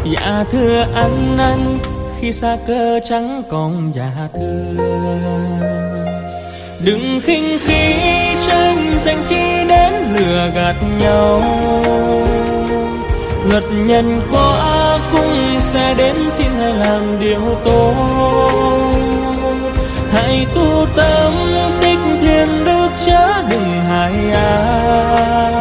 Dạ thưa anh khi xa cơ chẳng còn dạ thưa. Đừng khinh khí tranh giành chi đến lừa gạt nhau. Luật nhân quả cũng sẽ đến, xin hãy làm điều tốt. Hãy tu tâm tích thiện đức chớ đừng hại ai.